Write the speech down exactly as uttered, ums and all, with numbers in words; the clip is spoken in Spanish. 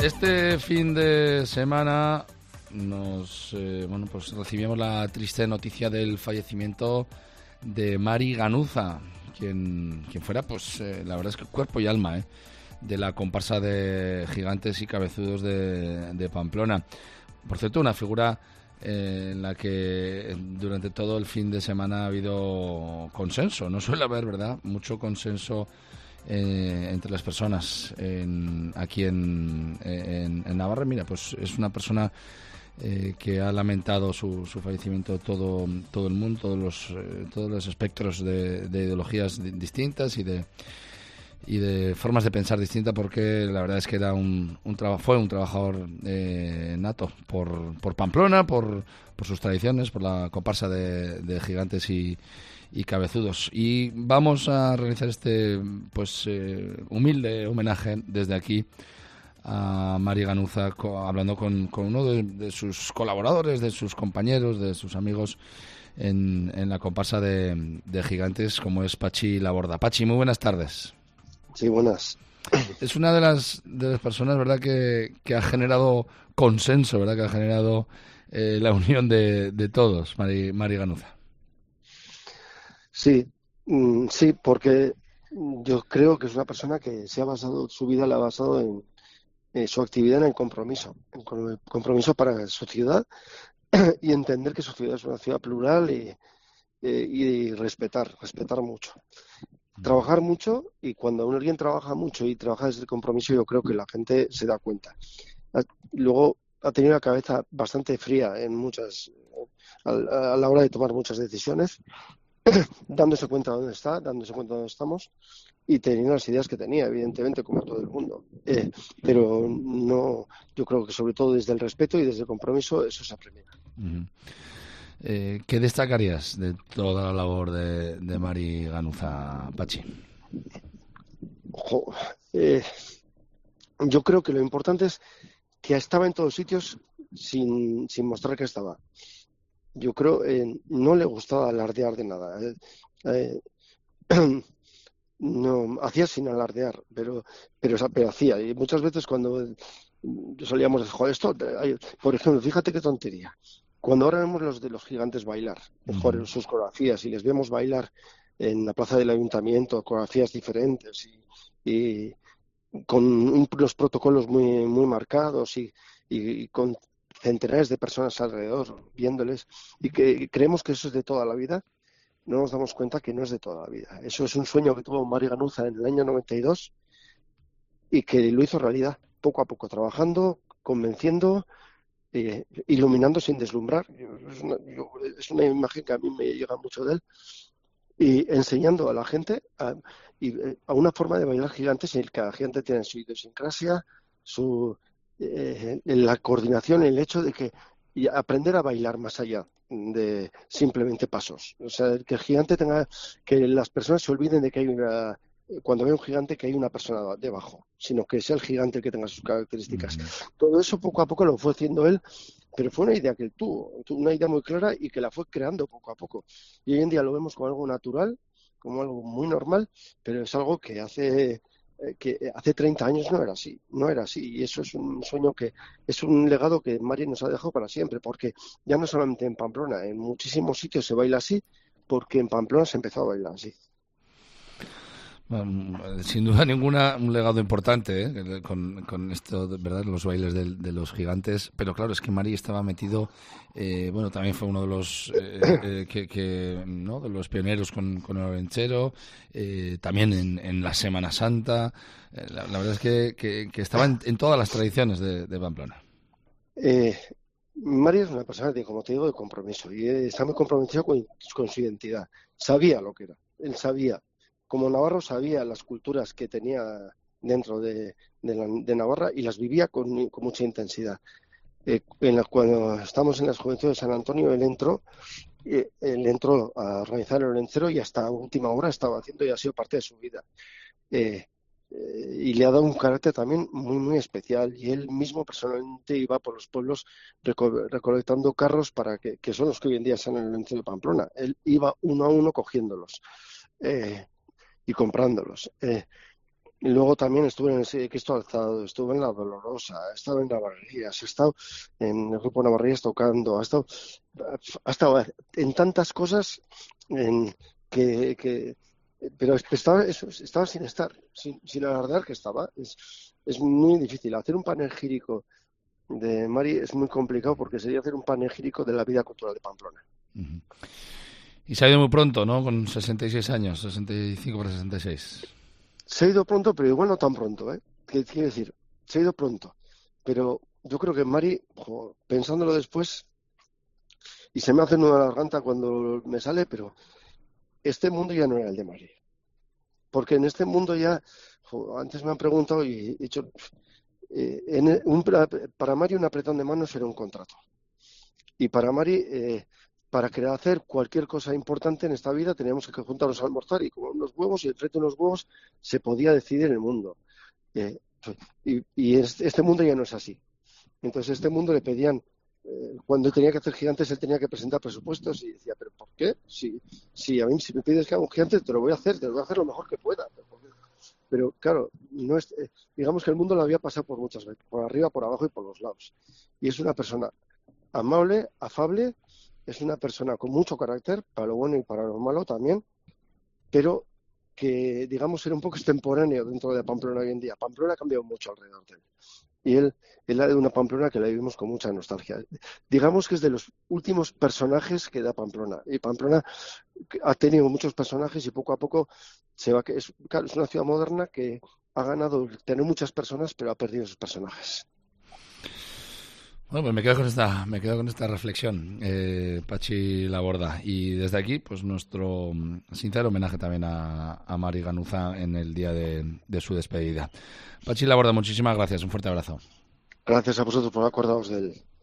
Este fin de semana nos eh, bueno pues recibimos la triste noticia del fallecimiento de Mari Ganuza, quien quien fuera pues eh, la verdad es que cuerpo y alma eh, de la comparsa de gigantes y cabezudos de, de Pamplona. Por cierto, una figura eh, en la que durante todo el fin de semana ha habido consenso. No suele haber, ¿verdad?, mucho consenso Eh, entre las personas en, aquí en, en, en Navarra. Mira, pues es una persona eh, que ha lamentado su, su fallecimiento todo todo el mundo, todos los eh, todos los espectros de, de ideologías di- distintas y de y de formas de pensar distintas, porque la verdad es que era un, un traba- fue un trabajador eh, nato por, por Pamplona, por, por sus tradiciones, por la comparsa de, de gigantes y, y cabezudos. Y vamos a realizar este pues eh, humilde homenaje desde aquí a Mari Ganuza, co- hablando con, con uno de, de sus colaboradores, de sus compañeros, de sus amigos en, en la comparsa de, de gigantes, como es Pachi Laborda. Pachi, muy buenas tardes. Sí, buenas. Es una de las de las personas, ¿verdad?, que, que ha generado consenso, ¿verdad?, que ha generado eh, la unión de, de todos, Mari, Mari Ganuza. Sí, mm, sí, porque yo creo que es una persona que se ha basado, su vida la ha basado en, en su actividad en el compromiso, en con- el compromiso para su ciudad y entender que su ciudad es una ciudad plural y, eh, y respetar, respetar mucho. Trabajar mucho, y cuando alguien trabaja mucho y trabaja desde el compromiso, yo creo que la gente se da cuenta. Ha- Luego ha tenido la cabeza bastante fría en muchas, a, a la hora de tomar muchas decisiones, dándose cuenta de dónde está, dándose cuenta de dónde estamos y teniendo las ideas que tenía, evidentemente, como todo el mundo. Eh, pero no, yo creo que sobre todo desde el respeto y desde el compromiso eso se aprende. Ujú. Eh, ¿qué destacarías de toda la labor de, de Mari Ganuza, Pachi? Ojo, eh, yo creo que lo importante es que estaba en todos sitios sin, sin mostrar que estaba. Yo creo eh, no le gustaba alardear de nada. Eh, eh, no hacía sin alardear, pero pero, pero hacía. Y muchas veces cuando solíamos decir, joder, esto, hay- por ejemplo, fíjate qué tontería. Cuando ahora vemos los de los gigantes bailar, Ujú. mejor sus coreografías, y les vemos bailar en la plaza del ayuntamiento, coreografías diferentes y, y con un- los protocolos muy, muy marcados y, y con centenares de personas alrededor viéndoles, y que creemos que eso es de toda la vida, no nos damos cuenta que no es de toda la vida. Eso es un sueño que tuvo Mario Ganuza en el año noventa y dos y que lo hizo realidad, poco a poco, trabajando, convenciendo, eh, iluminando sin deslumbrar. Es una, yo- es una imagen que a mí me llega mucho de él. Y enseñando a la gente a, y, eh, a una forma de bailar gigantes en el que cada gigante tiene su idiosincrasia, su, eh, la coordinación, el hecho de que y aprender a bailar más allá de simplemente pasos. O sea, que el gigante tenga, que las personas se olviden de que hay una, cuando ve un gigante, que hay una persona debajo, sino que sea el gigante el que tenga sus características. Ujú. Todo eso poco a poco lo fue haciendo él, pero fue una idea que él tuvo, tuvo una idea muy clara y que la fue creando poco a poco. Y hoy en día lo vemos como algo natural, como algo muy normal, pero es algo que hace eh, que hace treinta años no era así, no era así. Y eso es un sueño que es un legado que Mari nos ha dejado para siempre, porque ya no solamente en Pamplona, en muchísimos sitios se baila así, porque en Pamplona se empezó a bailar así. Um, sin duda ninguna, un legado importante, ¿eh?, con, con esto, de verdad, los bailes de, de los gigantes. Pero claro, es que Mari estaba metido, eh, bueno, también fue uno de los eh, eh, que, que, ¿no?, de los pioneros con, con el Olenchero, eh, también en, en la Semana Santa. Eh, la, la verdad es que, que, que estaba en, en todas las tradiciones de, de Pamplona. Eh, Mari es una persona, de, como te digo, de compromiso y eh, está muy comprometido con, con su identidad. Sabía lo que era, él sabía. Como navarro sabía las culturas que tenía dentro de, de, la, de Navarra y las vivía con, con mucha intensidad. Eh, en la, cuando estamos en las Juventudes de San Antonio, él entró, eh, él entró a organizar el Olencero y hasta última hora estaba haciendo y ha sido parte de su vida. Eh, eh, y le ha dado un carácter también muy, muy especial. Y él mismo personalmente iba por los pueblos reco recolectando carros para que, que son los que hoy en día están en el Olencero de Pamplona. Él iba uno a uno cogiéndolos eh, y comprándolos. Eh, Y luego también estuve en el Cristo Alzado, estuve en la Dolorosa, he estado en Navarrías, he estado en el grupo Navarrías tocando, he estado, ha estado en tantas cosas en que, que pero estaba, eso, estaba sin estar, sin, sin alardear que estaba. Es, es muy difícil. Hacer un panegírico de Mari es muy complicado porque sería hacer un panegírico de la vida cultural de Pamplona. Uh-huh. Y se ha ido muy pronto, ¿no? Con sesenta y seis años, sesenta y cinco para sesenta y seis. Se ha ido pronto, pero igual no tan pronto, ¿eh? ¿Qué quiere decir? Se ha ido pronto. Pero yo creo que Mari, jo, pensándolo después, y se me hace nudo la garganta cuando me sale, pero este mundo ya no era el de Mari. Porque en este mundo ya, jo, antes me han preguntado y he dicho, eh, en un, para Mari un apretón de manos era un contrato. Y para Mari, eh, para querer hacer cualquier cosa importante en esta vida teníamos que juntarnos a almorzar y comer unos huevos, y el frente de unos huevos se podía decidir el mundo. Eh, y, y este mundo ya no es así. Entonces, este mundo le pedían, eh, cuando tenía que hacer gigantes, él tenía que presentar presupuestos y decía, ¿pero por qué? Si, si a mí si me pides que haga un gigante, te lo voy a hacer, te lo voy a hacer lo mejor que pueda. Pero claro, no es, eh, digamos que el mundo lo había pasado por muchas veces, por arriba, por abajo y por los lados. Y es una persona amable, afable, es una persona con mucho carácter, para lo bueno y para lo malo también, pero que, digamos, era un poco extemporáneo dentro de Pamplona hoy en día. Pamplona ha cambiado mucho alrededor de él. Y él, él ha de una Pamplona que la vivimos con mucha nostalgia. Digamos que es de los últimos personajes que da Pamplona. Y Pamplona ha tenido muchos personajes y poco a poco se va. Es, claro, es una ciudad moderna que ha ganado tener muchas personas, pero ha perdido sus personajes. Bueno, pues me quedo con esta, me quedo con esta reflexión, eh, Pachi Laborda. Y desde aquí, pues nuestro sincero homenaje también a, a Mari Ganuza en el día de, de su despedida. Pachi Laborda, muchísimas gracias. Un fuerte abrazo. Gracias a vosotros por acordaros de él.